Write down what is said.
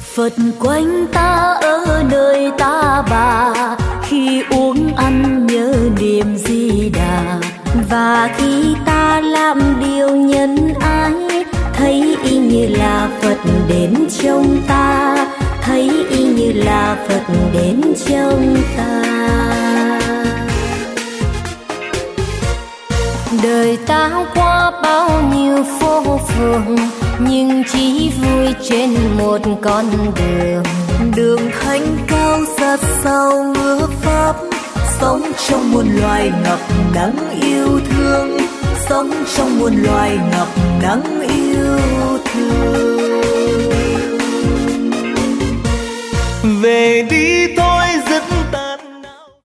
Phật quanh ta ở nơi ta bà, khi uống ăn nhớ niệm Di Đà. Và khi ta làm điều nhân ái, thấy y như là Phật đến trong ta, thấy y như là Phật đến trong ta. Đời ta qua bao nhiêu phố phường, nhưng chỉ vui trên một con đường. Đường thanh cao rất sâu ngỡ pháp, sống trong muôn loài ngập nắng yêu thương, sống trong muôn loài ngập nắng yêu thương. Về đi thôi